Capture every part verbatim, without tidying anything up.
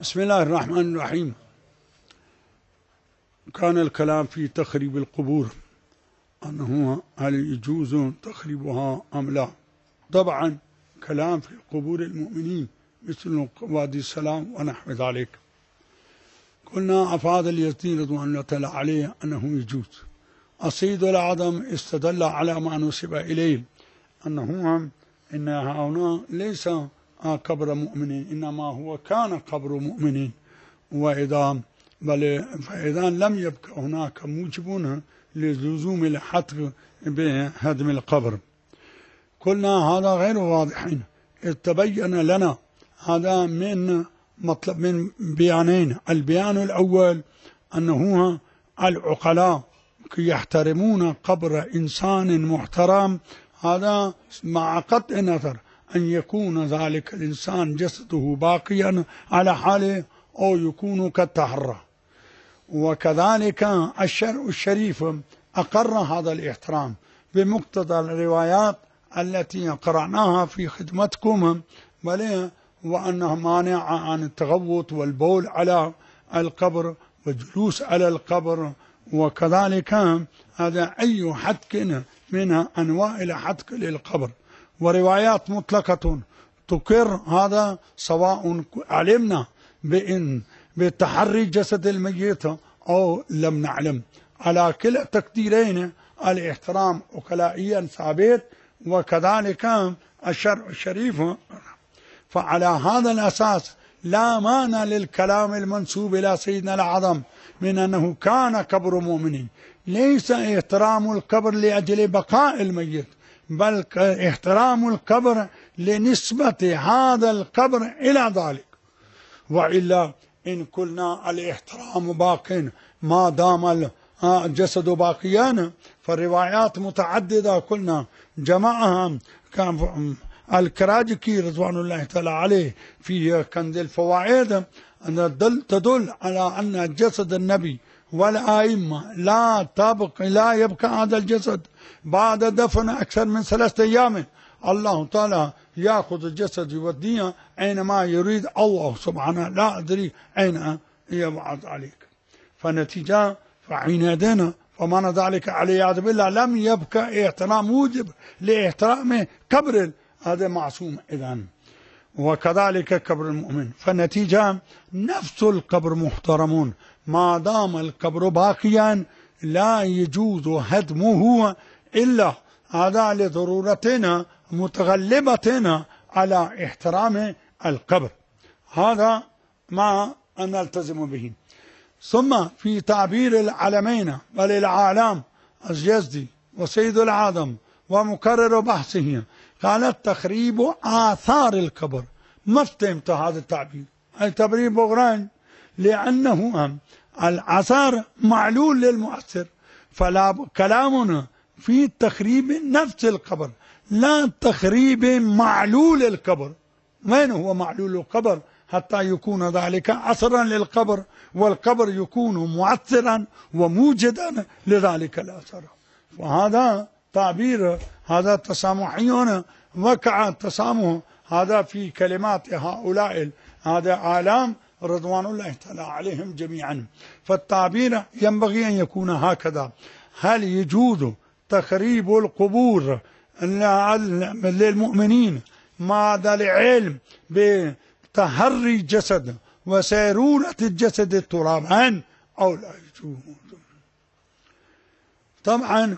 بسم الله الرحمن الرحيم. كان الكلام في تخريب القبور أنه هل يجوز تخريبها أم لا. طبعا كلام في قبور المؤمنين مثل وادي السلام ونحو ذلك. قلنا أفاد اليزيدي رضوان الله تعالى عليه أنه يجوز. السيد الأعظم استدل على ما نسب إليه أنه إن هنا ليس قبر مؤمنين إنما هو كان قبر مؤمنين، وإذا بل فإذا لم يبقى هناك موجب للزوم الحتق بهدم القبر. قلنا هذا غير واضح، إذ تبين لنا هذا من مطلب من بيانين. البيان الأول أنه العقلاء يحترمون قبر إنسان محترم، هذا مع قطع النظر أن يكون ذلك الإنسان جسده باقيا على حاله أو يكون كالتحرى. وكذلك الشرع الشريف أقر هذا الاحترام بمقتضى الروايات التي قرأناها في خدمتكم، بل وأنها مانعة عن التغوط والبول على القبر والجلوس على القبر، وكذلك هذا أي حتك من أنواع الحتك للقبر. وروايات مطلقة تقر هذا سواء علمنا بإن بتحري جسد الميت أو لم نعلم. على كلا تقديرين الاحترام عقلائيا ثابت، وكذلك الشرع الشريف. فعلى هذا الأساس لا مانع للكلام المنسوب إلى سيدنا الأعظم من أنه كان قبر مؤمنين. ليس احترام القبر لأجل بقاء الميت، بل احترام القبر لنسبة هذا القبر إلى ذلك. وإلا إن قلنا الاحترام باق ما دام الجسد باقيا، فالروايات متعددة قلنا جمعها كان الكراجكي رضوان الله تعالى عليه في كنز الفوائد تدل على أن جسد النبي والأئمة لا تبقى لا يبقى هذا الجسد بعد دفن أكثر من ثلاثة أيام. الله تعالى يأخذ الجسد يوديه أينما يريد الله سبحانه، لا أدري أين يبعث عليك. فنتيجة فعنادنا فمعنى ذلك علياذ بالله لم يبقى احترام موجب لاحترام قبر هذا معصوم إذن، وكذلك قبر المؤمن. فالنتيجة نفس القبر محترمون ما دام القبر باقيا، لا يجوز هدمه إلا هذا لضرورتنا متغلبتنا على احترام القبر. هذا ما نلتزم به. ثم في تعبير العلمين بل العالم اليزيدي وسيد الأعظم ومكرر بحثه قال تخريب آثار القبر. ما فهمت هذا التعبير؟ التعبير بغران، لأنه الآثار معلول للمؤثر، فلا كلامنا في تخريب نفس القبر لا تخريب معلول القبر. من هو معلول القبر حتى يكون ذلك أثرا للقبر، والقبر يكون مؤثرا وموجدا لذلك الأثر. وهذا تعبير هذا تسامحي وقع التسامح هذا في كلمات هؤلاء هذا عالم رضوان الله تعالى عليهم جميعا. فالتعبير ينبغي أن يكون هكذا: هل يجوز تخريب القبور للمؤمنين مع العلم بتحري الجسد وسيرورة الجسد التراب أو لا يجوز؟ طبعا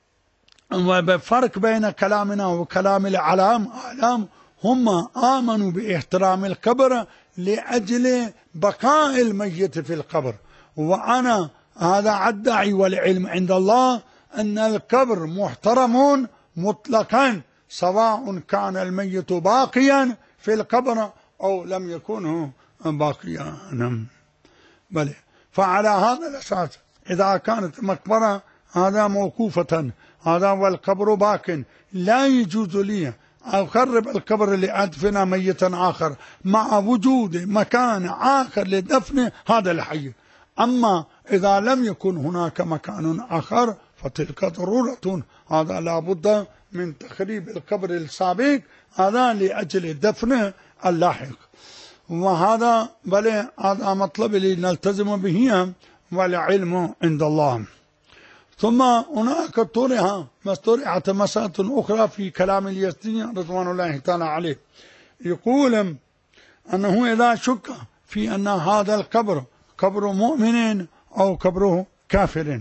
فرق بين كلامنا وكلام العلام. أعلام هم آمنوا باحترام القبر لأجل بقاء الميت في القبر، وأنا هذا أدعي والعلم عند الله أن القبر محترم مطلقا سواء كان الميت باقيا في القبر أو لم يكن باقيا. بل فعلى هذا الأساس إذا كانت مقبرة هذا موقوفة هذا والقبر باق، لا يجوز لي أخرب القبر لأدفن ميتا آخر مع وجود مكان آخر لدفن هذا الحي. أما إذا لم يكن هناك مكان آخر فتلك ضرورة، هذا لا بد من تخريب القبر السابق هذا لأجل دفن اللاحق. وهذا بل هذا مطلب اللي نلتزم به والعلم عند الله. ثم هناك طرح طرحت مسألة أخرى في كلام اليزدي رضوان الله تعالى عليه، يقول أنه إذا شك في أن هذا القبر قبر مؤمن أو قبر كافر،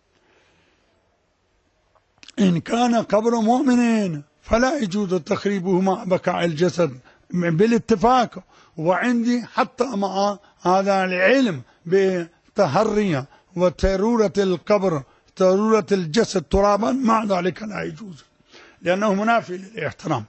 إن كان قبر مؤمن فلا يجوز تخريبه مع بقاء الجسد بالاتفاق، وعندي حتى مع هذا العلم بتهرية وترورة القبر ترورة الجسد ترابا، مع ذلك لا يجوز لأنه منافي للاحترام.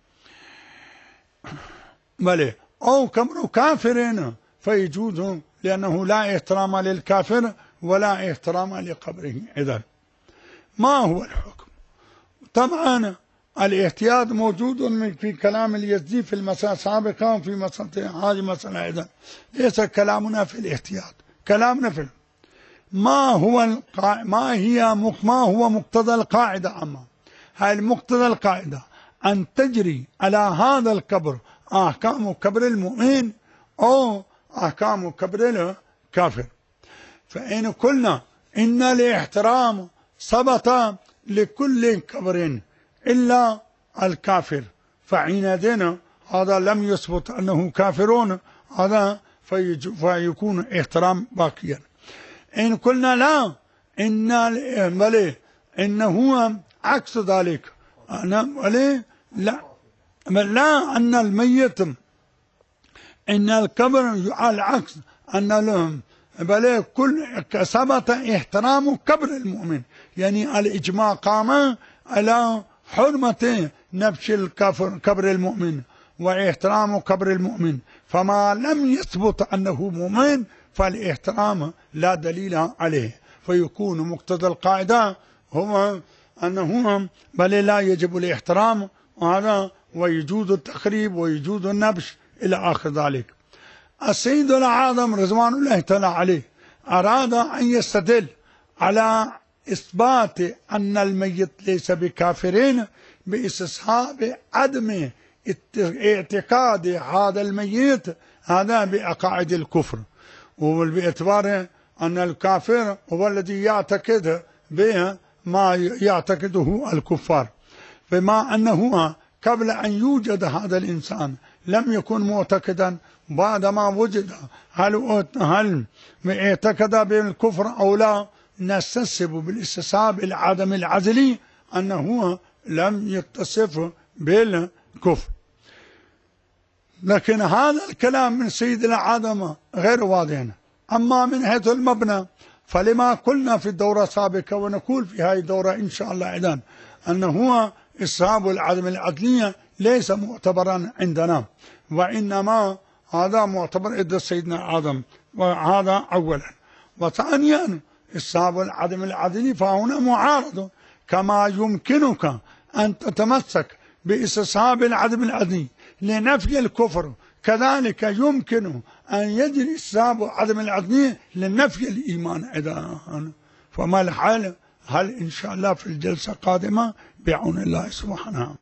بل أو قبر كافر فيجوز لأنه لا احترام للكافر ولا احترام لقبره. إذن ما هو الحكم؟ طبعا الاحتياط موجود في كلام اليزدي في المسألة السابقة وفي مسألة هذه مسألة أيضا، ليس كلامنا في الاحتياط، كلامنا في ما هو القا... ما هي ما هو مقتضى القاعدة عامة. هاي مقتضى القاعدة أن تجري على هذا القبر أحكام قبر المؤمن أو أحكام قبر الكافر. فإن قلنا إن الاحترام ثبت لكل قبر إلا الكافر، فحينئذ هذا لم يثبت أنه كافرون، هذا فيكون احترام باقيا. إن قلنا لا إن بل إنه عكس ذلك، أنا بل لا لا أن الميت إن القبر على العكس، أن لهم بل كل ثبت احترام قبر المؤمن، يعني الإجماع قام على حرمة نبش الكفر قبر المؤمن واحترام قبر المؤمن، فما لم يثبت أنه مؤمن فالاحترام لا دليل عليه، فيكون مقتضى القاعدة هو أنه بل لا يجب الاحترام وهذا ويجوز التخريب ويجوز النبش إلى آخر ذلك. السيد الأعظم رضوان الله تعالى عليه أراد أن يستدل على إثبات أن الميت ليس بكافرين باستصحاب عدم اعتقاد هذا الميت هذا بعقائد الكفر، وباعتبار أن الكافر هو الذي يعتقد به ما يعتقده الكفار، بما أنه قبل أن يوجد هذا الإنسان لم يكن معتقدا، بعدما وجد هل هل اعتقد بالكفر أو لا، نستسب بالاستصحاب العدم العزلي أنه لم يتصف بالكفر. لكن هذا الكلام من سيد العدم غير واضح. أما من حيث المبنى فلما قلنا في الدورة السابقة ونقول في هذه الدورة إن شاء الله أيضا أنه استصحاب العدم العدلية ليس معتبرا عندنا، وإنما هذا معتبر عند سيدنا آدم، وهذا أولا. وثانيا استصحاب العدم العدلي فهنا معارض، كما يمكنك أن تتمسك باستصحاب العدم العدلي لنفي الكفر كذلك يمكن أن يجري استصحاب عدم العدلي لنفي الإيمان أيضا. فما الحال؟ هل إن شاء الله في الجلسة القادمة بعون الله سبحانه